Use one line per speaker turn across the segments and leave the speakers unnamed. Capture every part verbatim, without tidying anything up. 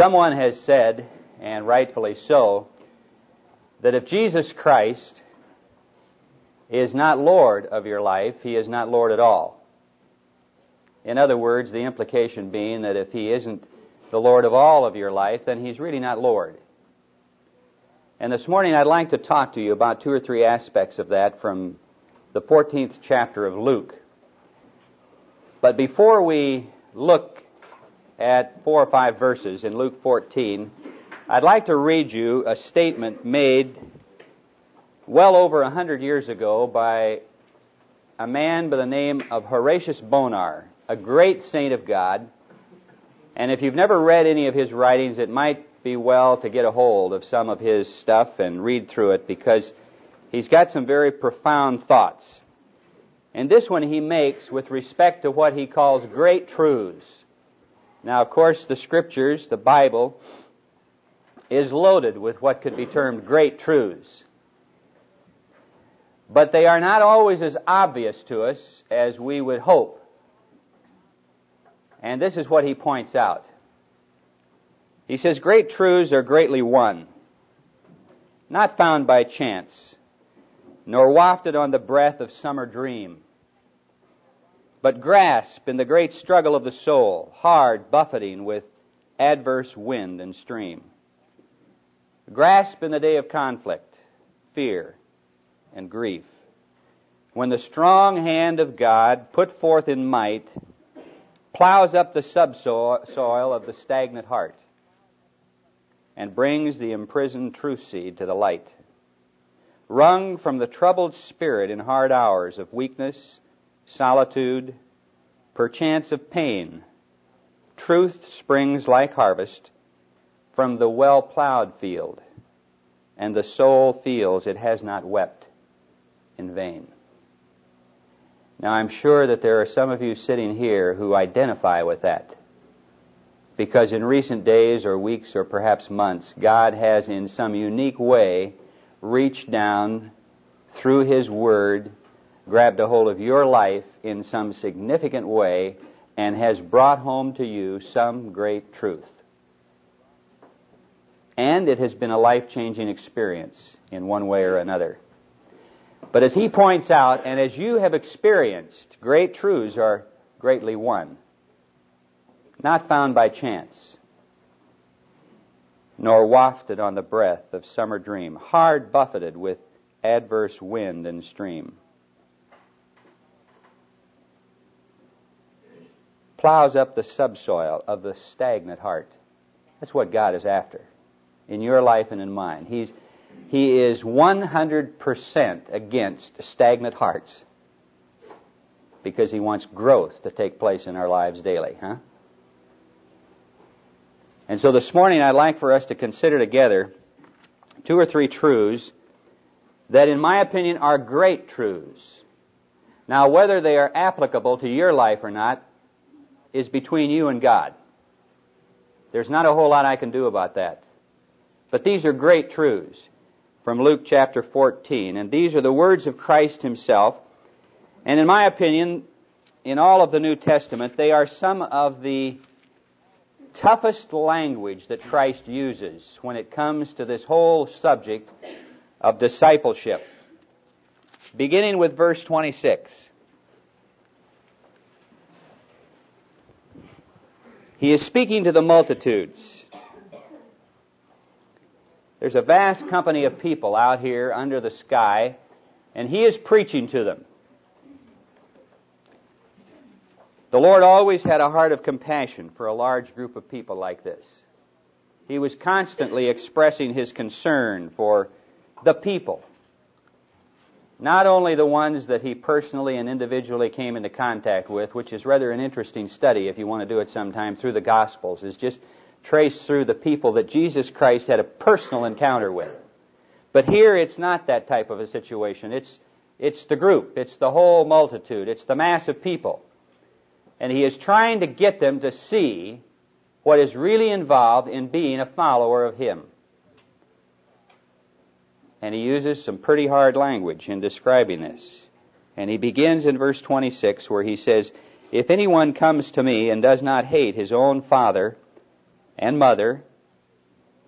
Someone has said, and rightfully so, that if Jesus Christ is not Lord of your life, He is not Lord at all. In other words, the implication being that if He isn't the Lord of all of your life, then He's really not Lord. And this morning I'd like to talk to you about two or three aspects of that from the fourteenth chapter of Luke. But before we look at four or five verses in Luke fourteen, I'd like to read you a statement made well over a hundred years ago by a man by the name of Horatius Bonar, a great saint of God. And if you've never read any of his writings, it might be well to get a hold of some of his stuff and read through it, because he's got some very profound thoughts. And this one he makes with respect to what he calls great truths. Now, of course, the Scriptures, the Bible, is loaded with what could be termed great truths. But they are not always as obvious to us as we would hope. And this is what he points out. He says, great truths are greatly won, not found by chance, nor wafted on the breath of summer dream, but grasped in the great struggle of the soul, hard buffeting with adverse wind and stream. Grasp in the day of conflict, fear, and grief, when the strong hand of God, put forth in might, plows up the subsoil of the stagnant heart and brings the imprisoned truth seed to the light. Wrung from the troubled spirit in hard hours of weakness, solitude, perchance of pain, truth springs like harvest from the well-plowed field, and the soul feels it has not wept in vain. Now, I'm sure that there are some of you sitting here who identify with that, because in recent days or weeks or perhaps months, God has in some unique way reached down through His Word, grabbed a hold of your life in some significant way, and has brought home to you some great truth. And it has been a life-changing experience in one way or another. But as he points out, and as you have experienced, great truths are greatly won, not found by chance, nor wafted on the breath of summer dream, hard buffeted with adverse wind and stream. Plows up the subsoil of the stagnant heart. That's what God is after in your life and in mine. He's He is one hundred percent against stagnant hearts, because He wants growth to take place in our lives daily, huh? And so this morning I'd like for us to consider together two or three truths that, in my opinion, are great truths. Now, whether they are applicable to your life or not is between you and God. There's not a whole lot I can do about that. But these are great truths from Luke chapter fourteen, and these are the words of Christ Himself. And in my opinion, in all of the New Testament, they are some of the toughest language that Christ uses when it comes to this whole subject of discipleship. Beginning with verse twenty-six. He is speaking to the multitudes. There's a vast company of people out here under the sky, and He is preaching to them. The Lord always had a heart of compassion for a large group of people like this. He was constantly expressing His concern for the people, not only the ones that He personally and individually came into contact with, which is rather an interesting study if you want to do it sometime through the Gospels, is just trace through the people that Jesus Christ had a personal encounter with. But here it's not that type of a situation. It's it's the group. It's the whole multitude. It's the mass of people. And He is trying to get them to see what is really involved in being a follower of Him. And He uses some pretty hard language in describing this. And He begins in verse twenty-six, where He says, "If anyone comes to me and does not hate his own father and mother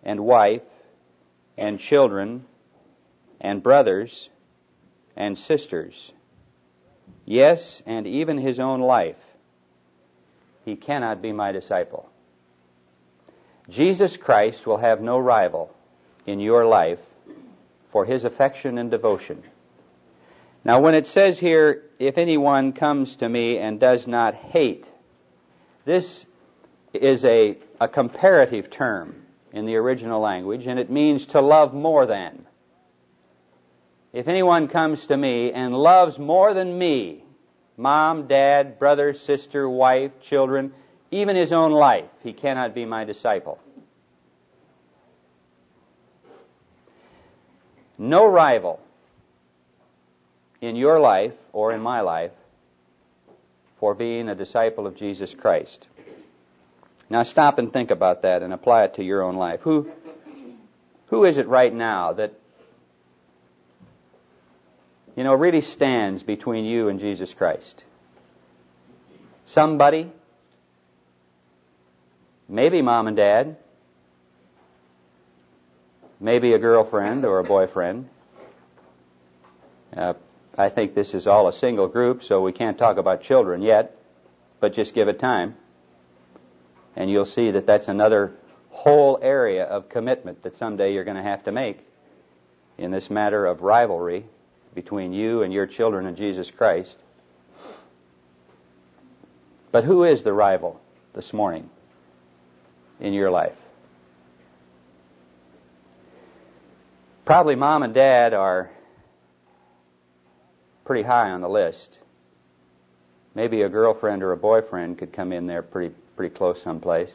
and wife and children and brothers and sisters, yes, and even his own life, he cannot be my disciple. Jesus Christ will have no rival in your life for his affection and devotion. Now, when it says here, if anyone comes to me and does not hate, this is a, a comparative term in the original language, and it means to love more than. If anyone comes to me and loves more than me, mom, dad, brother, sister, wife, children, even his own life, he cannot be my disciple. No rival in your life or in my life for being a disciple of Jesus Christ. Now stop and think about that and apply it to your own life. Who, who is it right now that, you know, really stands between you and Jesus Christ? Somebody? Maybe mom and dad. Maybe a girlfriend or a boyfriend. Uh, I think this is all a single group, so we can't talk about children yet, but just give it time. And you'll see that that's another whole area of commitment that someday you're going to have to make in this matter of rivalry between you and your children and Jesus Christ. But who is the rival this morning in your life? Probably mom and dad are pretty high on the list. Maybe a girlfriend or a boyfriend could come in there pretty pretty close someplace.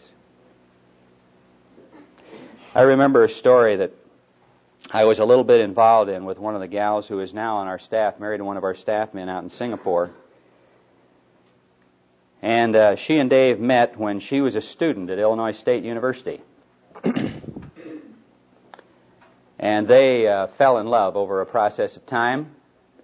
I remember a story that I was a little bit involved in with one of the gals who is now on our staff, married to one of our staff men out in Singapore. And uh, she and Dave met when she was a student at Illinois State University. And they uh, fell in love over a process of time.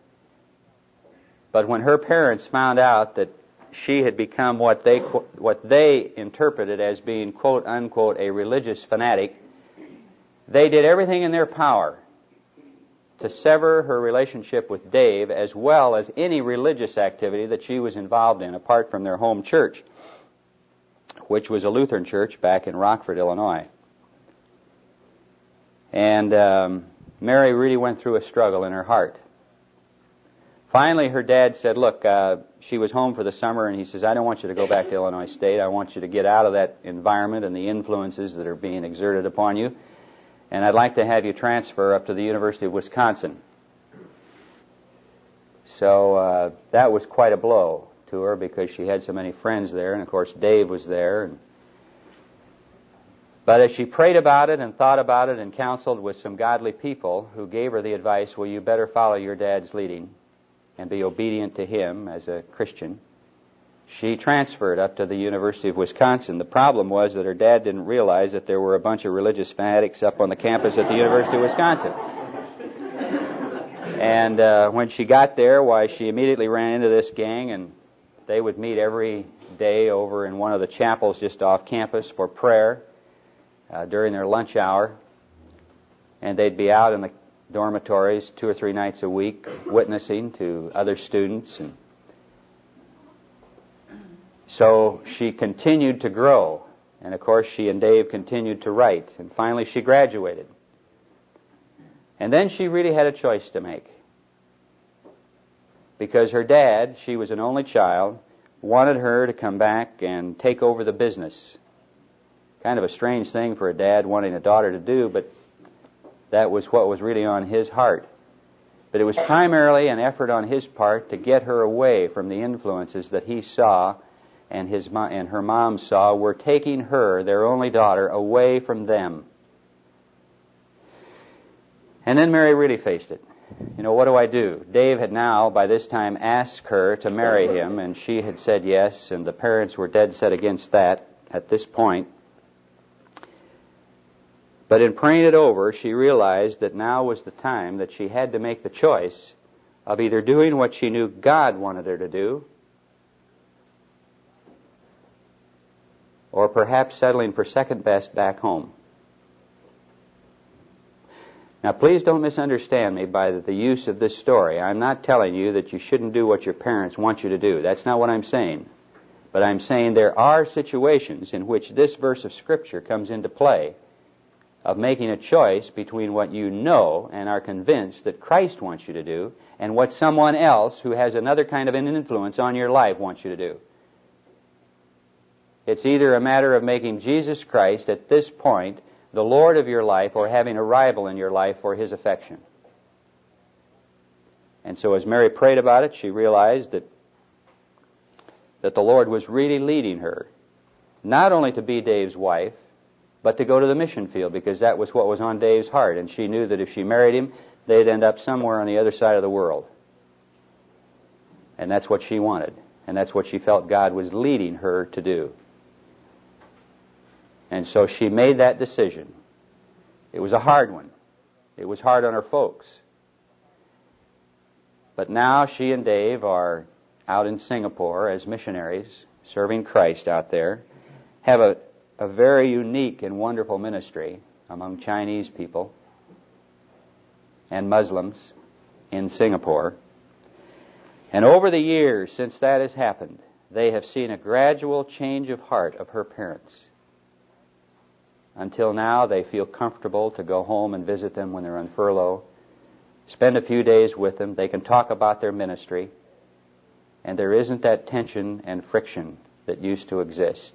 But when her parents found out that she had become what they what they interpreted as being, quote unquote, a religious fanatic, they did everything in their power to sever her relationship with Dave, as well as any religious activity that she was involved in apart from their home church, which was a Lutheran church back in Rockford, Illinois. And um, Mary really went through a struggle in her heart. Finally, her dad said, look, uh, she was home for the summer, and he says, I don't want you to go back to Illinois State. I want you to get out of that environment and the influences that are being exerted upon you, and I'd like to have you transfer up to the University of Wisconsin. So uh, that was quite a blow to her because she had so many friends there, and of course Dave was there. And But as she prayed about it and thought about it and counseled with some godly people who gave her the advice, well, you better follow your dad's leading and be obedient to him as a Christian, she transferred up to the University of Wisconsin. The problem was that her dad didn't realize that there were a bunch of religious fanatics up on the campus at the University of Wisconsin. And uh, when she got there, why, she immediately ran into this gang, and they would meet every day over in one of the chapels just off campus for prayer uh, during their lunch hour. And they'd be out in the dormitories two or three nights a week witnessing to other students. And so she continued to grow, and of course she and Dave continued to write, and finally she graduated. And then she really had a choice to make, because her dad, she was an only child, wanted her to come back and take over the business. Kind of a strange thing for a dad wanting a daughter to do, but that was what was really on his heart. But it was primarily an effort on his part to get her away from the influences that he saw and his mo- and her mom saw were taking her, their only daughter, away from them. And then Mary really faced it. You know, what do I do? Dave had now, by this time, asked her to marry him, and she had said yes, and the parents were dead set against that at this point. But in praying it over, she realized that now was the time that she had to make the choice of either doing what she knew God wanted her to do, or perhaps settling for second best back home. Now, please don't misunderstand me by the use of this story. I'm not telling you that you shouldn't do what your parents want you to do. That's not what I'm saying. But I'm saying there are situations in which this verse of Scripture comes into play of making a choice between what you know and are convinced that Christ wants you to do and what someone else who has another kind of an influence on your life wants you to do. It's either a matter of making Jesus Christ at this point the Lord of your life or having a rival in your life for His affection. And so as Mary prayed about it, she realized that that the Lord was really leading her, not only to be Dave's wife, but to go to the mission field, because that was what was on Dave's heart. And she knew that if she married him, they'd end up somewhere on the other side of the world. And that's what she wanted. And that's what she felt God was leading her to do. And so she made that decision. It was a hard one. It was hard on her folks. But now she and Dave are out in Singapore as missionaries, serving Christ out there, have a, a very unique and wonderful ministry among Chinese people and Muslims in Singapore. And over the years since that has happened, they have seen a gradual change of heart of her parents. Until now, they feel comfortable to go home and visit them when they're on furlough, spend a few days with them. They can talk about their ministry. And there isn't that tension and friction that used to exist.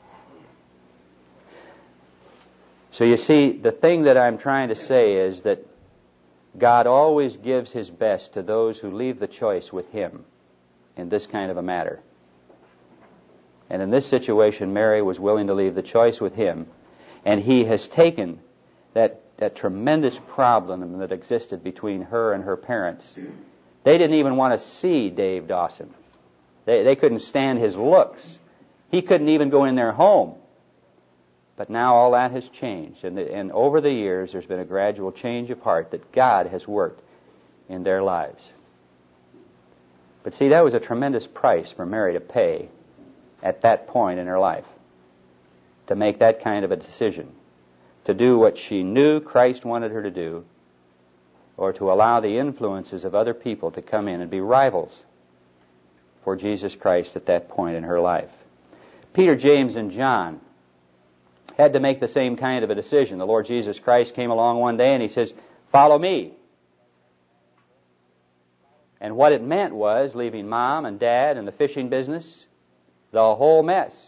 So you see, the thing that I'm trying to say is that God always gives His best to those who leave the choice with Him in this kind of a matter. And in this situation, Mary was willing to leave the choice with Him, and He has taken that, that tremendous problem that existed between her and her parents. They didn't even want to see Dave Dawson. They, they couldn't stand his looks. He couldn't even go in their home. But now all that has changed. And, and over the years, there's been a gradual change of heart that God has worked in their lives. But see, that was a tremendous price for Mary to pay at that point in her life, to make that kind of a decision, to do what she knew Christ wanted her to do, or to allow the influences of other people to come in and be rivals for Jesus Christ at that point in her life. Peter, James, and John had to make the same kind of a decision. The Lord Jesus Christ came along one day and He says, "Follow me." And what it meant was leaving Mom and Dad and the fishing business, the whole mess,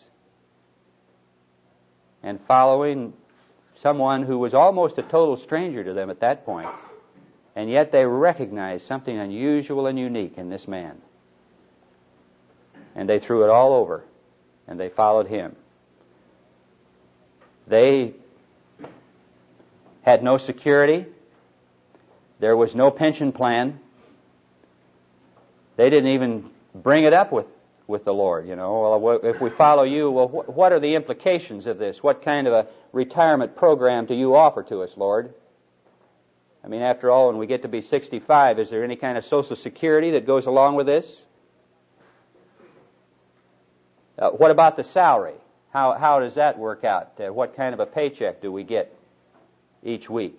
and following someone who was almost a total stranger to them at that point. And yet they recognized something unusual and unique in this man. And they threw it all over, and they followed Him. They had no security. There was no pension plan. They didn't even bring it up with, with the Lord, you know. Well, if we follow you, well, wh- what are the implications of this? What kind of a retirement program do you offer to us, Lord? I mean, after all, when we get to be sixty-five, is there any kind of Social Security that goes along with this? Uh, what about the salary? How how does that work out? Uh, what kind of a paycheck do we get each week?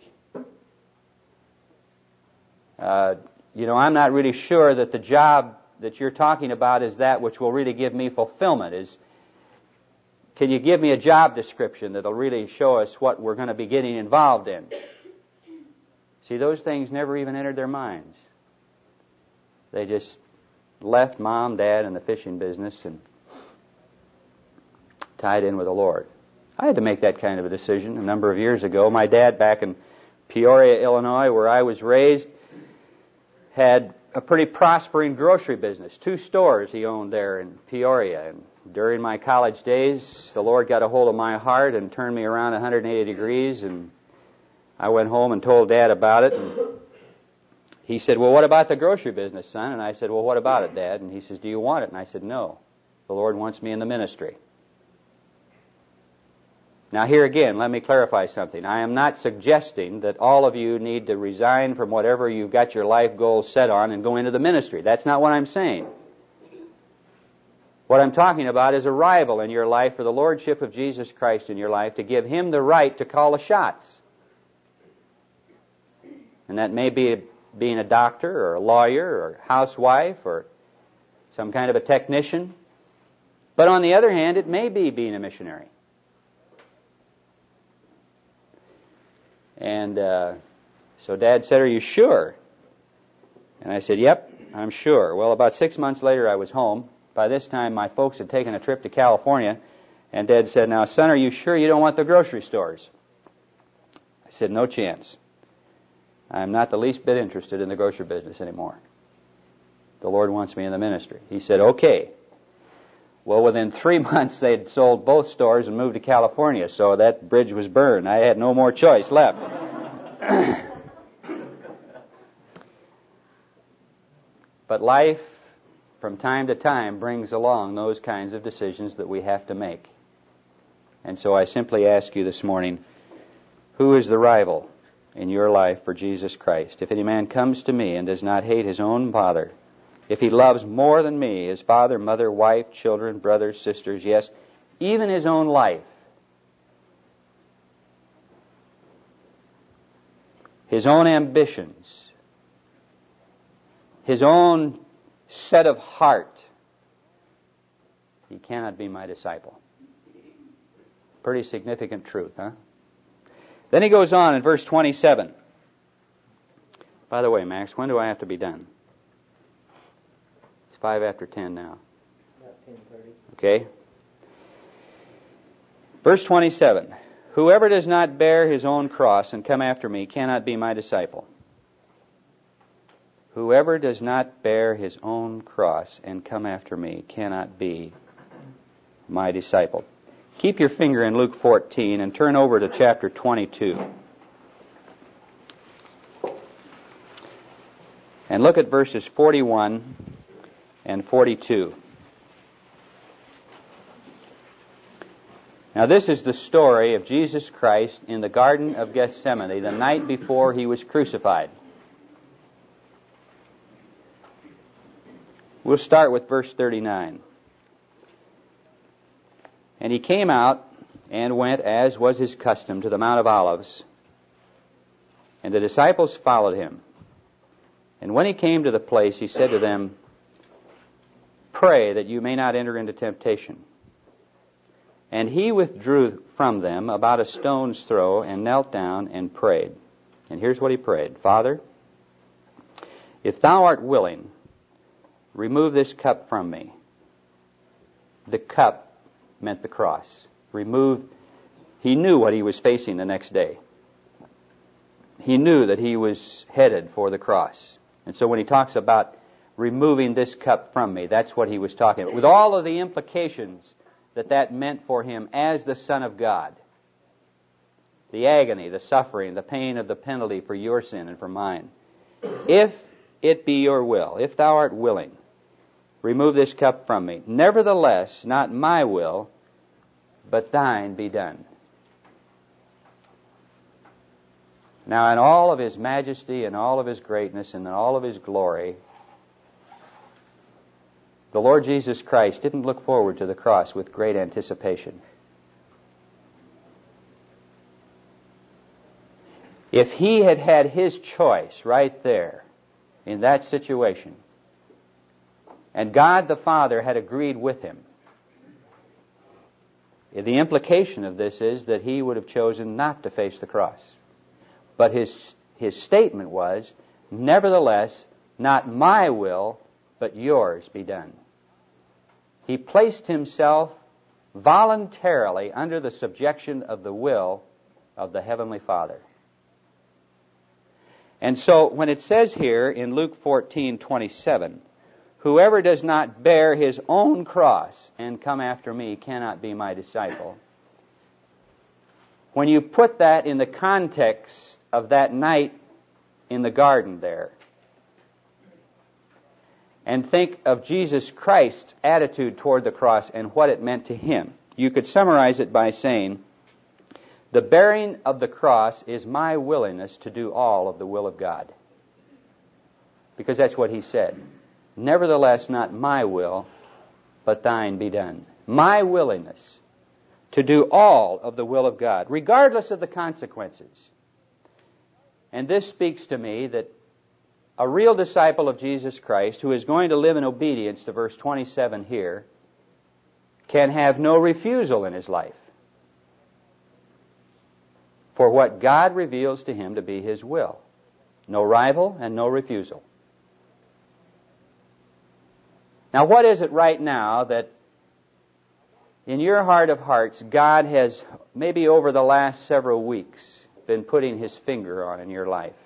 Uh, you know, I'm not really sure that the job that you're talking about is that which will really give me fulfillment. Is can you give me a job description that'll really show us what we're going to be getting involved in? See, those things never even entered their minds. They just left Mom, Dad, and the fishing business and tied in with the Lord. I had to make that kind of a decision a number of years ago. My dad, back in Peoria, Illinois, where I was raised, had a pretty prospering grocery business. Two stores he owned there in Peoria. And during my college days, the Lord got a hold of my heart and turned me around one hundred eighty degrees, and I went home and told Dad about it. And he said, "Well, what about the grocery business, son?" And I said, "Well, what about it, Dad?" And he says, "Do you want it?" And I said, "No. The Lord wants me in the ministry." Now here again, let me clarify something. I am not suggesting that all of you need to resign from whatever you've got your life goals set on and go into the ministry. That's not what I'm saying. What I'm talking about is a rival in your life for the Lordship of Jesus Christ in your life, to give Him the right to call the shots. And that may be being a doctor or a lawyer or a housewife or some kind of a technician. But on the other hand, it may be being a missionary. And uh, so Dad said, "Are you sure?" And I said, "Yep, I'm sure." Well, about six months later, I was home. By this time, my folks had taken a trip to California. And Dad said, "Now, son, are you sure you don't want the grocery stores?" I said, "No chance. I'm not the least bit interested in the grocery business anymore. The Lord wants me in the ministry." He said, "Okay." Well, within three months, they'd sold both stores and moved to California, so that bridge was burned. I had no more choice left. But life, from time to time, brings along those kinds of decisions that we have to make. And so I simply ask you this morning, who is the rival in your life for Jesus Christ? If any man comes to me and does not hate his own father, if he loves more than me, his father, mother, wife, children, brothers, sisters, yes, even his own life, his own ambitions, his own set of heart, he cannot be my disciple. Pretty significant truth, huh? Then he goes on in verse twenty-seven. By the way, Max, when do I have to be done? It's five after ten now. About ten thirty. Okay. Verse twenty-seven. Whoever does not bear his own cross and come after me cannot be my disciple. Whoever does not bear his own cross and come after me cannot be my disciple. Keep your finger in Luke fourteen and turn over to chapter twenty-two. And look at verses forty-one and forty-two. Now this is the story of Jesus Christ in the Garden of Gethsemane the night before he was crucified. We'll start with verse thirty-nine. And he came out and went, as was his custom, to the Mount of Olives, and the disciples followed him. And when he came to the place, he said to them, "Pray that you may not enter into temptation." And he withdrew from them about a stone's throw and knelt down and prayed. And here's what he prayed. "Father, if thou art willing, remove this cup from me." The cup meant the cross. Remove. He knew what he was facing the next day. He knew that he was headed for the cross. And so when he talks about removing this cup from me, that's what he was talking about. With all of the implications that that meant for him as the Son of God. The agony, the suffering, the pain of the penalty for your sin and for mine. If it be your will, if thou art willing, remove this cup from me. Nevertheless, not my will, but thine be done. Now, in all of his majesty and all of his greatness and in all of his glory, the Lord Jesus Christ didn't look forward to the cross with great anticipation. If he had had his choice right there in that situation, and God the Father had agreed with him, the implication of this is that he would have chosen not to face the cross. But his his statement was, "Nevertheless, not my will, but yours be done." He placed himself voluntarily under the subjection of the will of the Heavenly Father. And so when it says here in Luke fourteen twenty-seven, "Whoever does not bear his own cross and come after me cannot be my disciple," when you put that in the context of that night in the garden there, and think of Jesus Christ's attitude toward the cross and what it meant to him, you could summarize it by saying, the bearing of the cross is my willingness to do all of the will of God. Because that's what he said. Nevertheless, not my will, but thine be done. My willingness to do all of the will of God, regardless of the consequences. And this speaks to me that a real disciple of Jesus Christ who is going to live in obedience to verse twenty-seven here can have no refusal in his life for what God reveals to him to be His will. No rival and no refusal. Now, what is it right now that in your heart of hearts God has, maybe over the last several weeks, been putting His finger on in your life?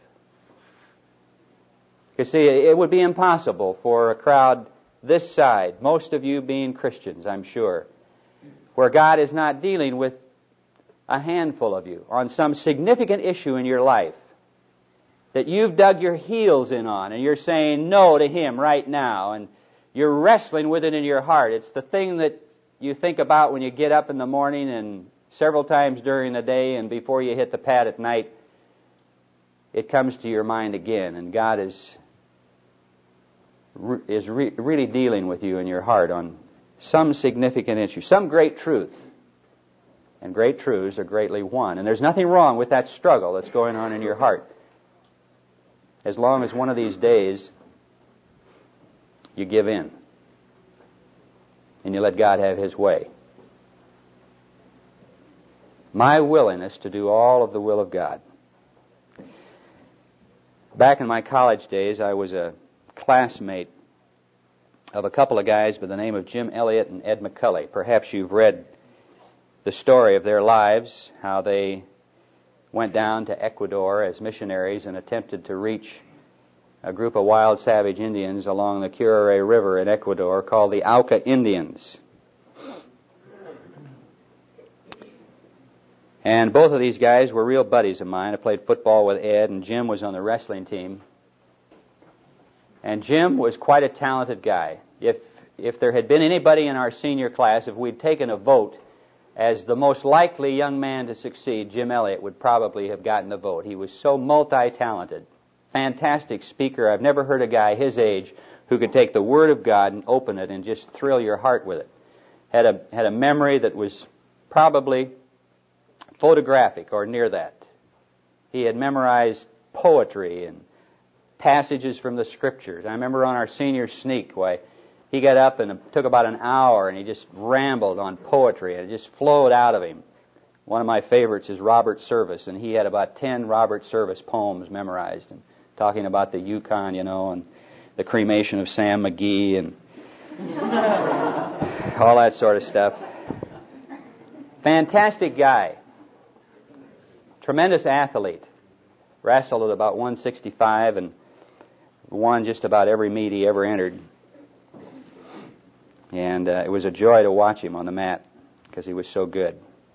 You see, it would be impossible for a crowd this side, most of you being Christians, I'm sure, where God is not dealing with a handful of you on some significant issue in your life that you've dug your heels in on, and you're saying no to Him right now, and you're wrestling with it in your heart. It's the thing that you think about when you get up in the morning and several times during the day, and before you hit the pad at night, it comes to your mind again, and God is is re- really dealing with you in your heart on some significant issue, some great truth. And great truths are greatly won. And there's nothing wrong with that struggle that's going on in your heart, as long as one of these days you give in and you let God have His way. My willingness to do all of the will of God. Back in my college days, I was a classmate of a couple of guys by the name of Jim Elliot and Ed McCully. Perhaps you've read the story of their lives, how they went down to Ecuador as missionaries and attempted to reach a group of wild savage Indians along the Curare River in Ecuador called the Auca Indians. And both of these guys were real buddies of mine. I played football with Ed, and Jim was on the wrestling team. And Jim was quite a talented guy. If if there had been anybody in our senior class, if we'd taken a vote as the most likely young man to succeed, Jim Elliot would probably have gotten the vote. He was so multi-talented, fantastic speaker. I've never heard a guy his age who could take the Word of God and open it and just thrill your heart with it. Had a had a memory that was probably photographic or near that. He had memorized poetry and passages from the Scriptures. I remember on our senior sneak, why he got up and it took about an hour and he just rambled on poetry and it just flowed out of him. One of my favorites is Robert Service, and he had about ten Robert Service poems memorized, and talking about the Yukon, you know, and the cremation of Sam McGee and all that sort of stuff. Fantastic guy. Tremendous athlete. Wrestled at about one sixty-five and won just about every meet he ever entered. And uh, it was a joy to watch him on the mat because he was so good.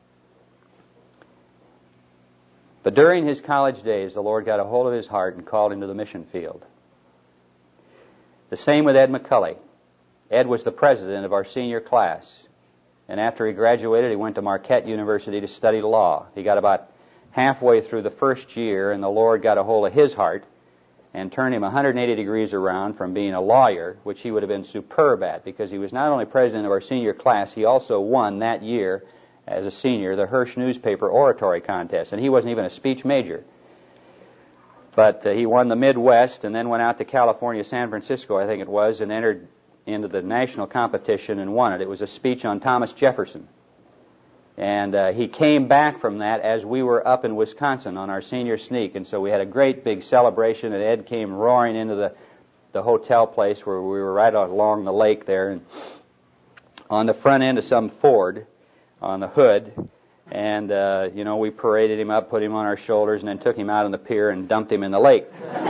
But during his college days, the Lord got a hold of his heart and called him to the mission field. The same with Ed McCully. Ed was the president of our senior class. And after he graduated, he went to Marquette University to study law. He got about halfway through the first year, and the Lord got a hold of his heart and turned him one hundred eighty degrees around from being a lawyer, which he would have been superb at, because he was not only president of our senior class, he also won that year as a senior the Hirsch newspaper oratory contest, and he wasn't even a speech major. But uh, he won the Midwest and then went out to California, San Francisco, I think it was, and entered into the national competition and won it. It was a speech on Thomas Jefferson. And uh, he came back from that as we were up in Wisconsin on our senior sneak, and so we had a great big celebration, and Ed came roaring into the, the hotel place where we were right along the lake there, and on the front end of some Ford on the hood, and, uh, you know, we paraded him up, put him on our shoulders, and then took him out on the pier and dumped him in the lake.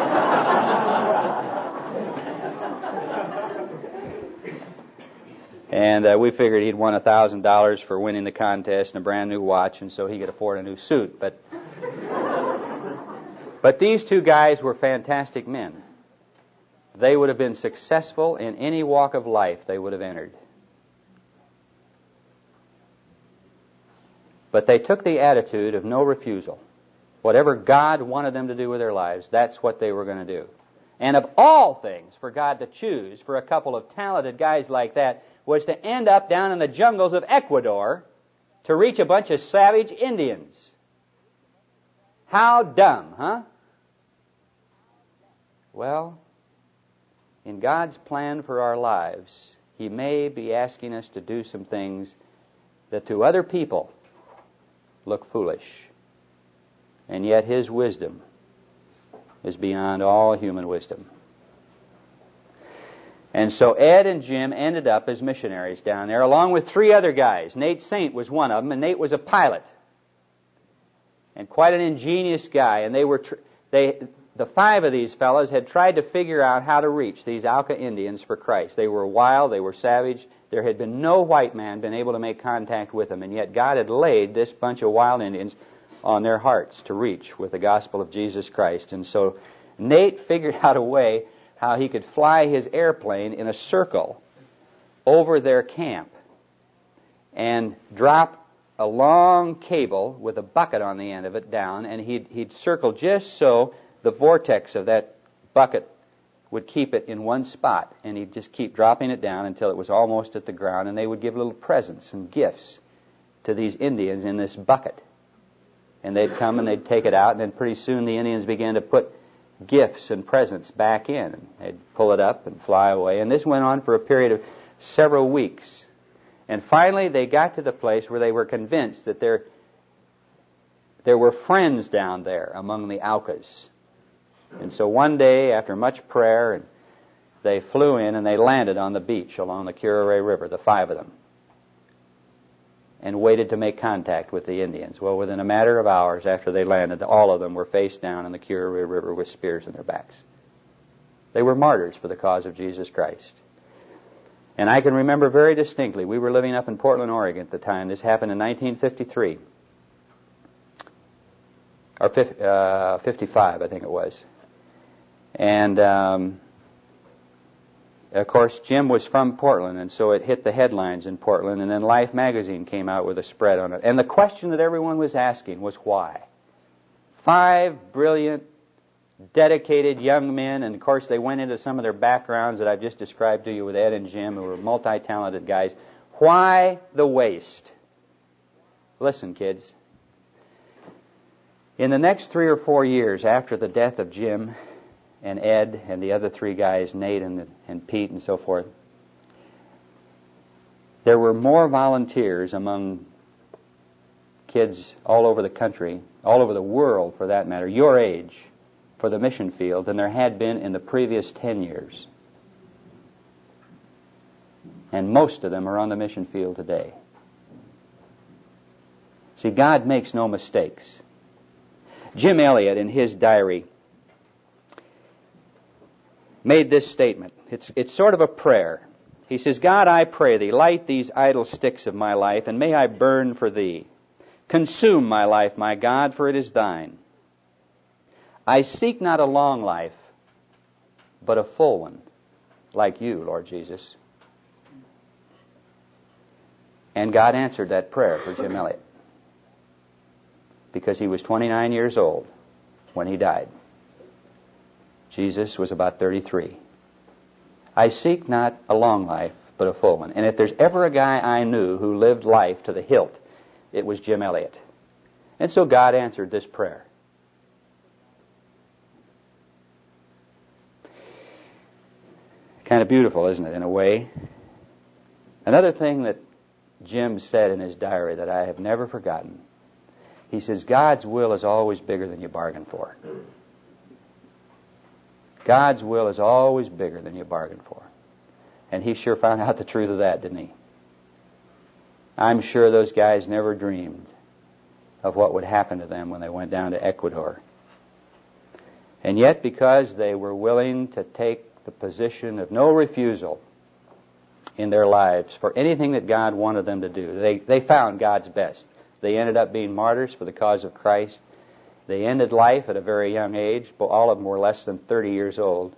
And uh, we figured he'd won one thousand dollars for winning the contest and a brand new watch, and so he could afford a new suit. But but these two guys were fantastic men. They would have been successful in any walk of life they would have entered. But they took the attitude of no refusal. Whatever God wanted them to do with their lives, that's what they were going to do. And of all things for God to choose for a couple of talented guys like that was to end up down in the jungles of Ecuador to reach a bunch of savage Indians. How dumb, huh? Well, in God's plan for our lives, He may be asking us to do some things that to other people look foolish. And yet His wisdom is beyond all human wisdom. And so Ed and Jim ended up as missionaries down there, along with three other guys. Nate Saint was one of them, and Nate was a pilot. And quite an ingenious guy. And they were, tr- they, the five of these fellows had tried to figure out how to reach these Auca Indians for Christ. They were wild, they were savage. There had been no white man been able to make contact with them, and yet God had laid this bunch of wild Indians on their hearts to reach with the gospel of Jesus Christ. And so Nate figured out a way how he could fly his airplane in a circle over their camp and drop a long cable with a bucket on the end of it down, and he'd, he'd circle just so the vortex of that bucket would keep it in one spot, and he'd just keep dropping it down until it was almost at the ground, and they would give little presents and gifts to these Indians in this bucket. And they'd come and they'd take it out, and then pretty soon the Indians began to put gifts and presents back in. And they'd pull it up and fly away. And this went on for a period of several weeks. And finally they got to the place where they were convinced that there, there were friends down there among the Aucas. And so one day, after much prayer, and they flew in and they landed on the beach along the Curare River, the five of them, and waited to make contact with the Indians. Well, within a matter of hours after they landed, all of them were face down in the Curare River with spears in their backs. They were martyrs for the cause of Jesus Christ. And I can remember very distinctly, we were living up in Portland, Oregon at the time. This happened in nineteen fifty-three. Or uh, fifty-five, I think it was. And, um, of course, Jim was from Portland, and so it hit the headlines in Portland, and then Life magazine came out with a spread on it. And the question that everyone was asking was why? Five brilliant, dedicated young men, and of course they went into some of their backgrounds that I've just described to you with Ed and Jim, who were multi-talented guys. Why the waste? Listen, kids. In the next three or four years after the death of Jim and Ed and the other three guys, Nate and, and Pete and so forth, there were more volunteers among kids all over the country, all over the world for that matter, your age, for the mission field than there had been in the previous ten years. And most of them are on the mission field today. See, God makes no mistakes. Jim Elliot, in his diary, made this statement. It's, it's sort of a prayer. He says, God, I pray Thee, light these idle sticks of my life, and may I burn for Thee. Consume my life, my God, for it is Thine. I seek not a long life, but a full one, like You, Lord Jesus. And God answered that prayer for Jim Elliot, because he was twenty-nine years old when he died. Jesus was about thirty-three. I seek not a long life, but a full one. And if there's ever a guy I knew who lived life to the hilt, it was Jim Elliot. And so God answered this prayer. Kind of beautiful, isn't it, in a way? Another thing that Jim said in his diary that I have never forgotten, he says, God's will is always bigger than you bargain for. God's will is always bigger than you bargain for. And he sure found out the truth of that, didn't he? I'm sure those guys never dreamed of what would happen to them when they went down to Ecuador. And yet, because they were willing to take the position of no refusal in their lives for anything that God wanted them to do, they, they found God's best. They ended up being martyrs for the cause of Christ. They ended life at a very young age. All of them were less than thirty years old.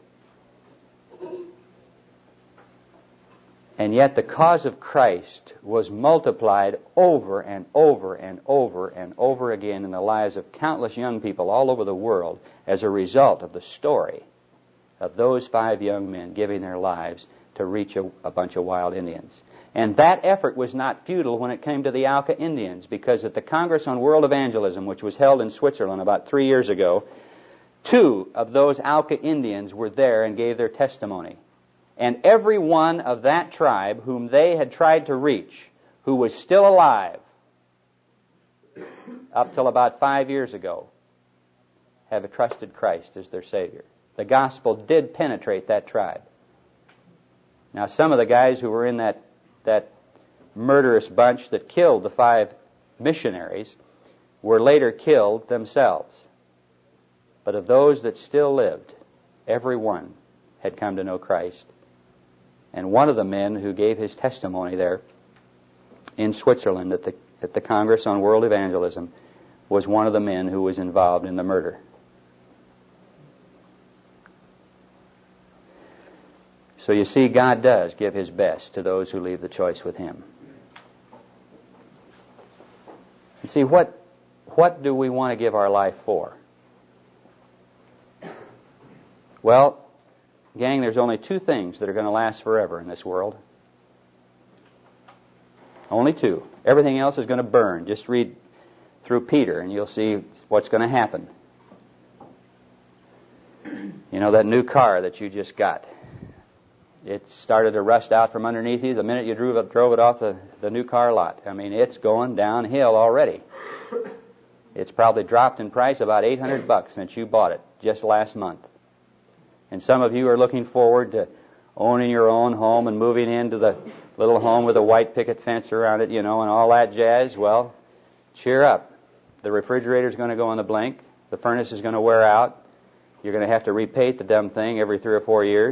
And yet the cause of Christ was multiplied over and over and over and over again in the lives of countless young people all over the world as a result of the story of those five young men giving their lives to reach a, a bunch of wild Indians. And that effort was not futile when it came to the Auca Indians, because at the Congress on World Evangelism, which was held in Switzerland about three years ago, Two of those Auca Indians were there and gave their testimony. And every one of that tribe whom they had tried to reach, who was still alive up till about five years ago, have trusted Christ as their Savior. The gospel did penetrate that tribe. Now, some of the guys who were in that, that murderous bunch that killed the five missionaries were later killed themselves. But of those that still lived, every one had come to know Christ. And one of the men who gave his testimony there in Switzerland at the, at the Congress on World Evangelism was one of the men who was involved in the murder. So you see, God does give His best to those who leave the choice with Him. You see, what, what do we want to give our life for? Well, gang, there's only two things that are going to last forever in this world. Only two. Everything else is going to burn. Just read through Peter and you'll see what's going to happen. You know, that new car that you just got. It started to rust out from underneath you the minute you drove it, drove it off the, the new car lot. I mean, it's going downhill already. It's probably dropped in price about eight hundred bucks since you bought it just last month. And some of you are looking forward to owning your own home and moving into the little home with a white picket fence around it, you know, and all that jazz. Well, cheer up. The refrigerator's going to go on the blink. The furnace is going to wear out. You're going to have to repaint the dumb thing every three or four years.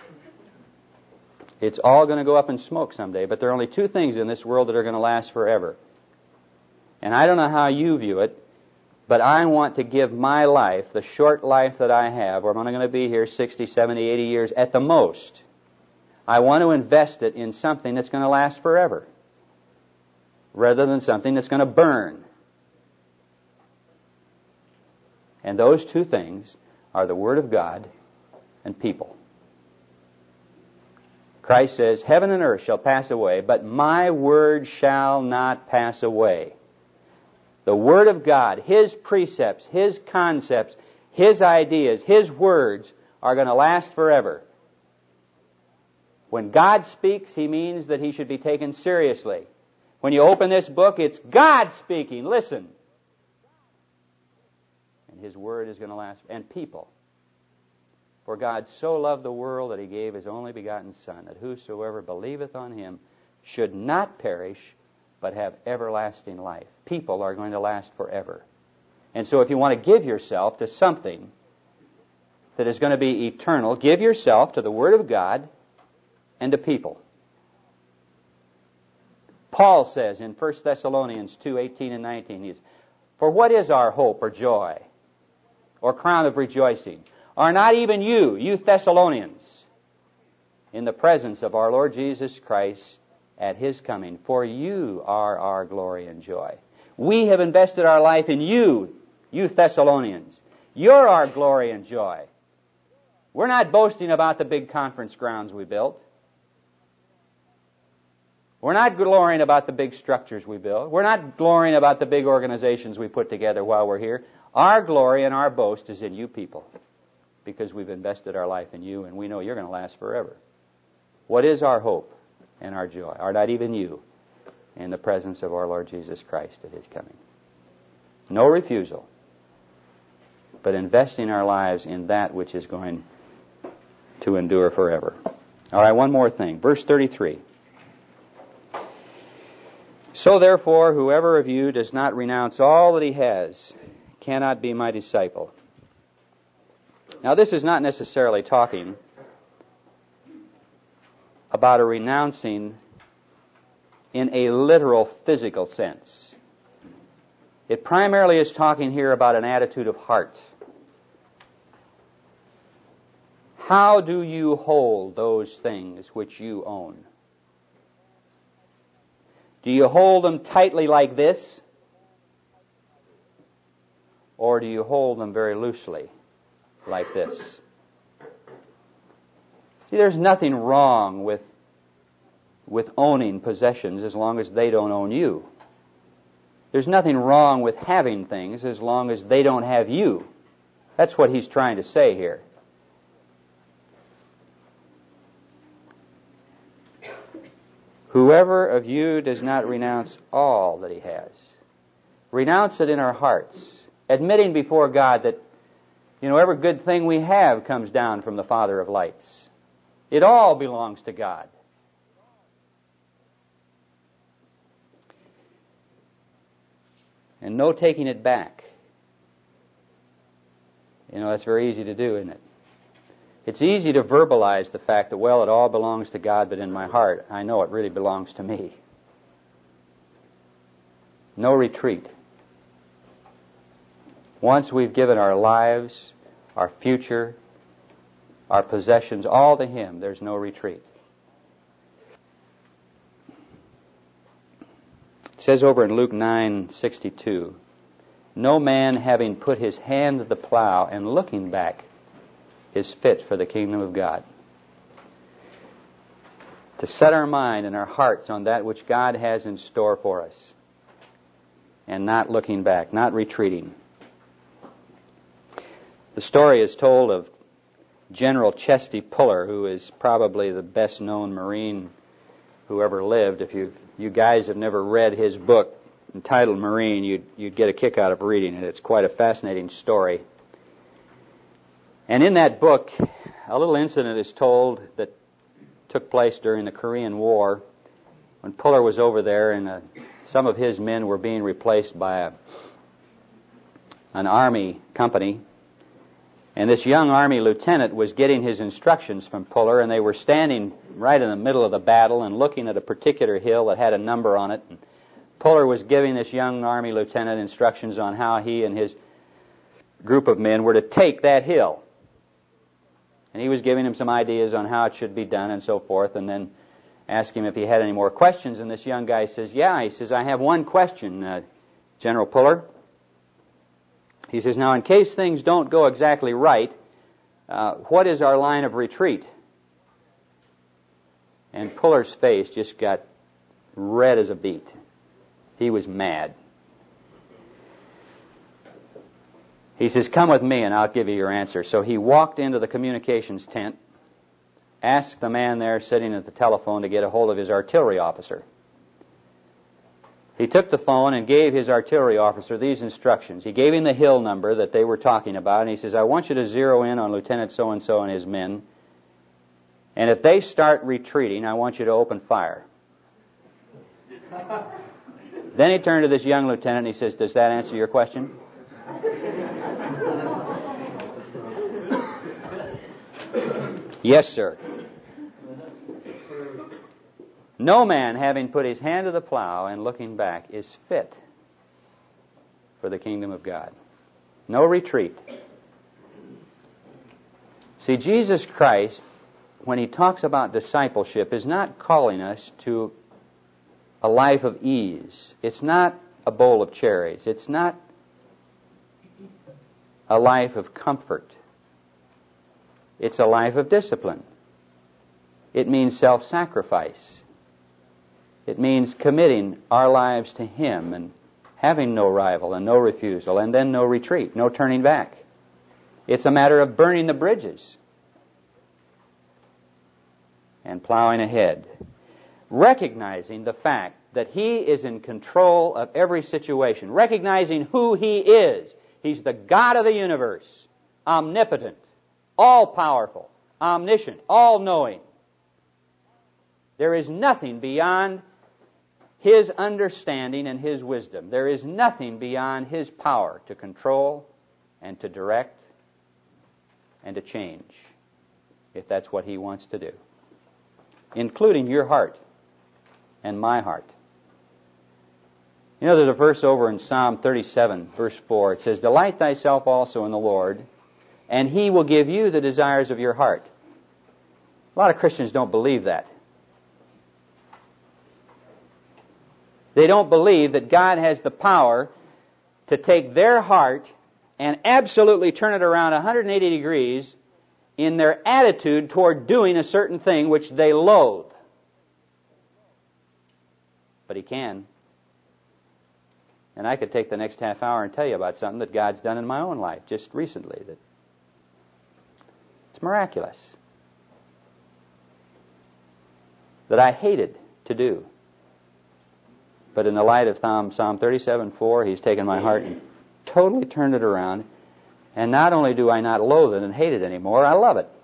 It's all going to go up in smoke someday, but there are only two things in this world that are going to last forever. And I don't know how you view it, but I want to give my life, the short life that I have, where I'm only going to be here sixty, seventy, eighty years at the most, I want to invest it in something that's going to last forever, rather than something that's going to burn. And those two things are the Word of God and people. Christ says, heaven and earth shall pass away, but my word shall not pass away. The Word of God, His precepts, His concepts, His ideas, His words are going to last forever. When God speaks, He means that He should be taken seriously. When you open this book, it's God speaking. Listen. And His Word is going to last. And people. For God so loved the world that He gave His only begotten Son, that whosoever believeth on Him should not perish, but have everlasting life. People are going to last forever. And so if you want to give yourself to something that is going to be eternal, give yourself to the Word of God and to people. Paul says in First Thessalonians two, eighteen and nineteen, he says, for what is our hope or joy or crown of rejoicing? Are not even you, you Thessalonians, in the presence of our Lord Jesus Christ at His coming? For you are our glory and joy. We have invested our life in you, you Thessalonians. You're our glory and joy. We're not boasting about the big conference grounds we built. We're not glorying about the big structures we built. We're not glorying about the big organizations we put together while we're here. Our glory and our boast is in you people, because we've invested our life in you and we know you're going to last forever. What is our hope and our joy? Are not even you in the presence of our Lord Jesus Christ at His coming? No refusal, but investing our lives in that which is going to endure forever. All right, one more thing. Verse thirty-three. So therefore, whoever of you does not renounce all that he has cannot be my disciple. Now, this is not necessarily talking about a renouncing in a literal physical sense. It primarily is talking here about an attitude of heart. How do you hold those things which you own? Do you hold them tightly like this? Or do you hold them very loosely like this? See, there's nothing wrong with, with owning possessions as long as they don't own you. There's nothing wrong with having things as long as they don't have you. That's what he's trying to say here. Whoever of you does not renounce all that he has, renounce it in our hearts, admitting before God that, you know, every good thing we have comes down from the Father of lights. It all belongs to God. And no taking it back. You know, that's very easy to do, isn't it? It's easy to verbalize the fact that, well, it all belongs to God, but in my heart, I know it really belongs to me. No retreat. Once we've given our lives, our future, our possessions, all to Him, there's no retreat. It says over in Luke nine sixty-two, no man having put his hand to the plow and looking back is fit for the kingdom of God. To set our mind and our hearts on that which God has in store for us, and not looking back, not retreating. The story is told of General Chesty Puller, who is probably the best known Marine who ever lived. If you you guys have never read his book entitled Marine, you'd, you'd get a kick out of reading it. It's quite a fascinating story. And in that book, a little incident is told that took place during the Korean War, when Puller was over there, and uh, some of his men were being replaced by a, an army company. And this young army lieutenant was getting his instructions from Puller, and they were standing right in the middle of the battle and looking at a particular hill that had a number on it. And Puller was giving this young army lieutenant instructions on how he and his group of men were to take that hill. And he was giving him some ideas on how it should be done and so forth, and then asked him if he had any more questions. And this young guy says, yeah, he says, I have one question, uh, General Puller. He says, now in case things don't go exactly right, uh, what is our line of retreat? And Puller's face just got red as a beet. He was mad. He says, come with me and I'll give you your answer. So he walked into the communications tent, asked the man there sitting at the telephone to get a hold of his artillery officer. He took the phone and gave his artillery officer these instructions. He gave him the hill number that they were talking about, and he says, I want you to zero in on Lieutenant so-and-so and his men, and if they start retreating, I want you to open fire. Then he turned to this young lieutenant and he says, does that answer your question? Yes, sir. No man, having put his hand to the plow and looking back, is fit for the kingdom of God. No retreat. See, Jesus Christ, when He talks about discipleship, is not calling us to a life of ease. It's not a bowl of cherries. It's not a life of comfort. It's a life of discipline. It means self-sacrifice. It means committing our lives to Him and having no rival and no refusal and then no retreat, no turning back. It's a matter of burning the bridges and plowing ahead, recognizing the fact that He is in control of every situation, recognizing who He is. He's the God of the universe, omnipotent, all-powerful, omniscient, all-knowing. There is nothing beyond His understanding and His wisdom. There is nothing beyond His power to control and to direct and to change, if that's what He wants to do, including your heart and my heart. You know, there's a verse over in Psalm thirty-seven, verse four. It says, delight thyself also in the Lord, and He will give you the desires of your heart. A lot of Christians don't believe that. They don't believe that God has the power to take their heart and absolutely turn it around one hundred eighty degrees in their attitude toward doing a certain thing which they loathe. But He can. And I could take the next half hour and tell you about something that God's done in my own life just recently that It's miraculous. That I hated to do. But in the light of Psalm thirty-seven four, He's taken my heart and totally turned it around. And not only do I not loathe it and hate it anymore, I love it.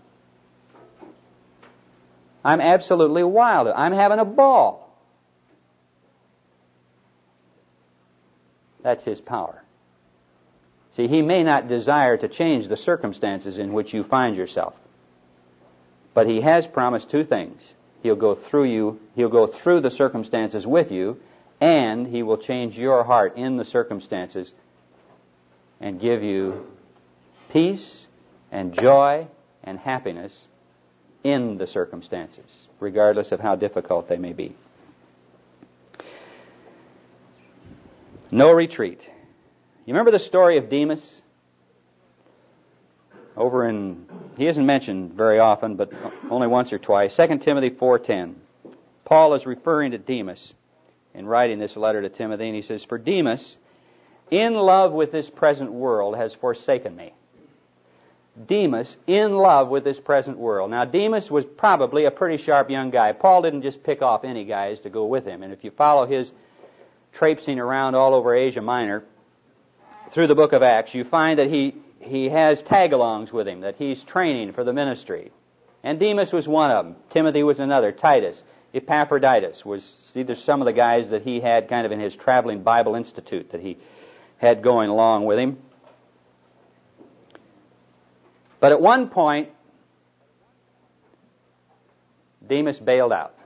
I'm absolutely wild. I'm having a ball. That's His power. See, He may not desire to change the circumstances in which you find yourself. But He has promised two things. He'll go through you, He'll go through the circumstances with you, and He will change your heart in the circumstances and give you peace and joy and happiness in the circumstances, regardless of how difficult they may be. No retreat. You remember the story of Demas? Over in, he isn't mentioned very often, but only once or twice. Second Timothy four ten. Paul is referring to Demas in writing this letter to Timothy, and he says, "For Demas, in love with this present world, has forsaken me." Demas, in love with this present world. Now, Demas was probably a pretty sharp young guy. Paul didn't just pick off any guys to go with him. And if you follow his traipsing around all over Asia Minor through the book of Acts, you find that he, he has tag-alongs with him, that he's training for the ministry. And Demas was one of them. Timothy was another. Titus. Epaphroditus was either some of the guys that he had kind of in his traveling Bible institute that he had going along with him. But at one point, Demas bailed out.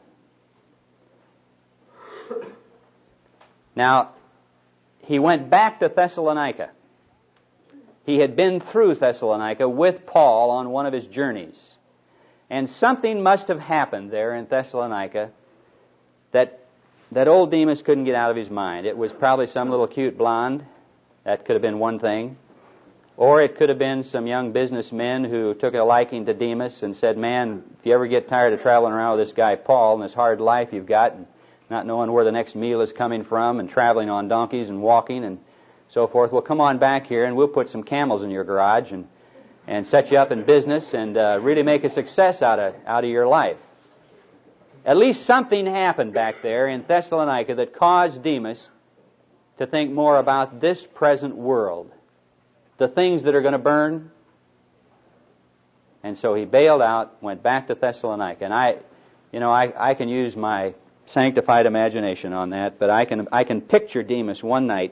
Now, he went back to Thessalonica. He had been through Thessalonica with Paul on one of his journeys. And something must have happened there in Thessalonica that that old Demas couldn't get out of his mind. It was probably some little cute blonde. That could have been one thing. Or it could have been some young businessmen who took a liking to Demas and said, "Man, if you ever get tired of traveling around with this guy Paul and this hard life you've got and not knowing where the next meal is coming from and traveling on donkeys and walking and so forth, well, come on back here and we'll put some camels in your garage and, and set you up in business and uh, really make a success out of, out of your life." At least something happened back there in Thessalonica that caused Demas to think more about this present world, the things that are going to burn. And so he bailed out, went back to Thessalonica. And I, you know, I, I can use my sanctified imagination on that, but I can I can picture Demas one night,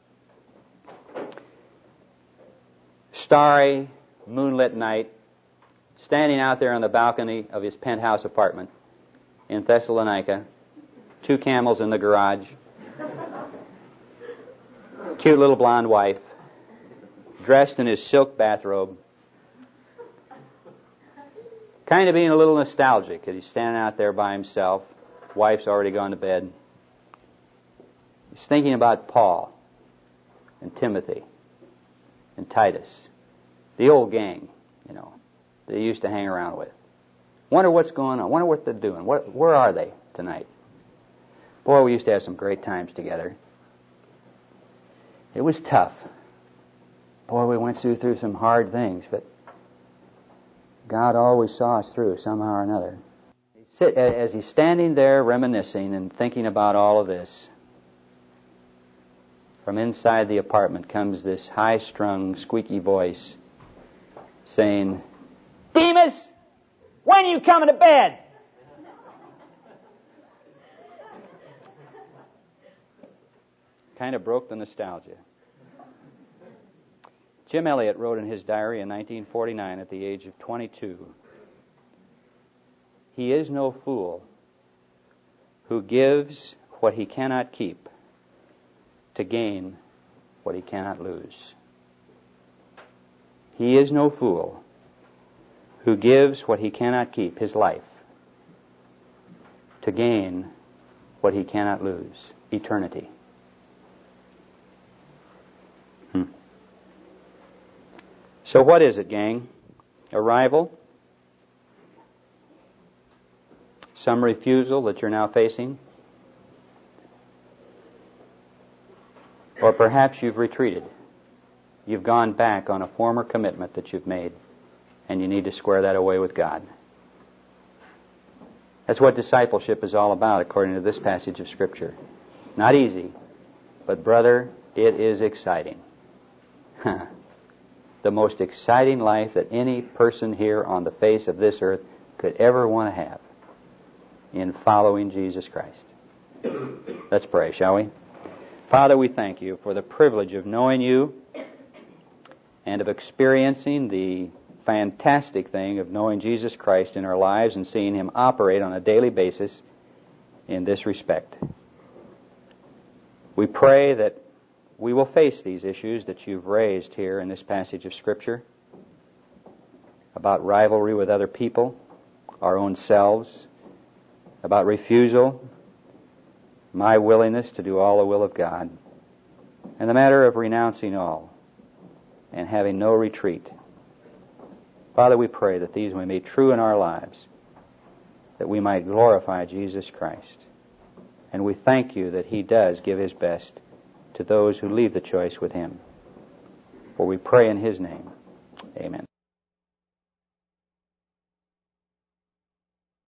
starry, moonlit night, standing out there on the balcony of his penthouse apartment in Thessalonica, two camels in the garage, cute little blonde wife, dressed in his silk bathrobe, kind of being a little nostalgic as he's standing out there by himself. Wife's already gone to bed. He's thinking about Paul and Timothy and Titus, the old gang, you know, that he used to hang around with. Wonder what's going on. Wonder what they're doing. What, where are they tonight? Boy, we used to have some great times together. It was tough. Boy, we went through, through some hard things, but God always saw us through somehow or another. As he's standing there reminiscing and thinking about all of this, from inside the apartment comes this high-strung, squeaky voice saying, "Demas, when are you coming to bed?" Kind of broke the nostalgia. Jim Elliot wrote in his diary in nineteen forty-nine at the age of twenty-two, "He is no fool who gives what he cannot keep to gain what he cannot lose." He is no fool who gives what he cannot keep, his life, to gain what he cannot lose, eternity. Hmm. So what is it, gang? A rival? Some refusal that you're now facing? Or perhaps you've retreated. You've gone back on a former commitment that you've made, and you need to square that away with God. That's what discipleship is all about, according to this passage of Scripture. Not easy, but brother, it is exciting. The most exciting life that any person here on the face of this earth could ever want to have in following Jesus Christ. Let's pray, shall we? Father, we thank you for the privilege of knowing you and of experiencing the fantastic thing of knowing Jesus Christ in our lives and seeing Him operate on a daily basis in this respect. We pray that we will face these issues that you've raised here in this passage of Scripture about rivalry with other people, our own selves, about refusal, my willingness to do all the will of God, and the matter of renouncing all and having no retreat. Father, we pray that these may be true in our lives, that we might glorify Jesus Christ. And we thank you that He does give His best to those who leave the choice with Him. For we pray in His name. Amen.